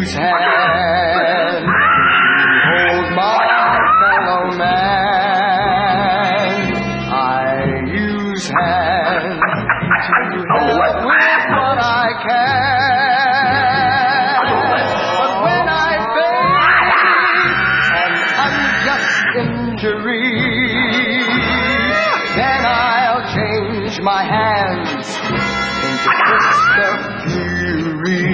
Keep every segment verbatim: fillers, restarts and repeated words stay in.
use hands to hold my fellow man. I use hands to help with what I can. But when I face an unjust injury, then I'll change my hands into fists of fury.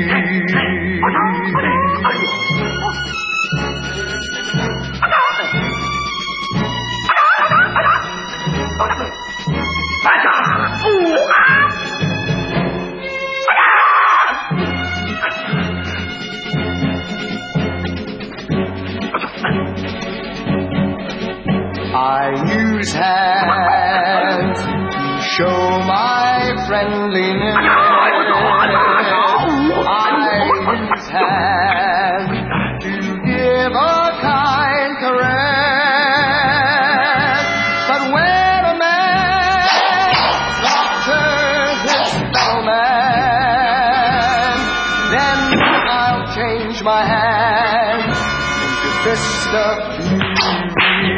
I use hands to show my friendliness. I use hands to give a kind caress. But when a man slaughters his fellow man, then I'll change my hands into fists of fury.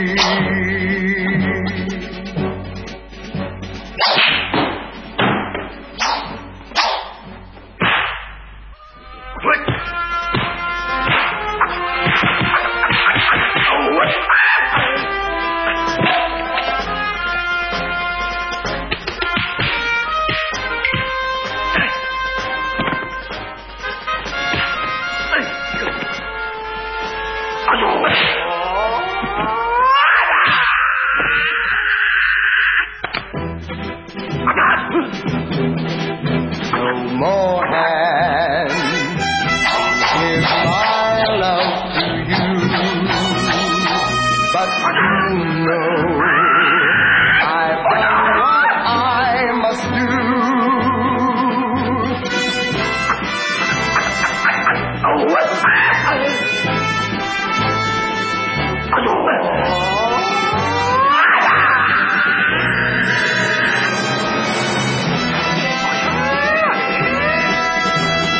No more hands, here's my love to you. But you know I've done what I must do.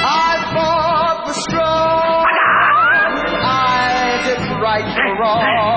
Right or wrong.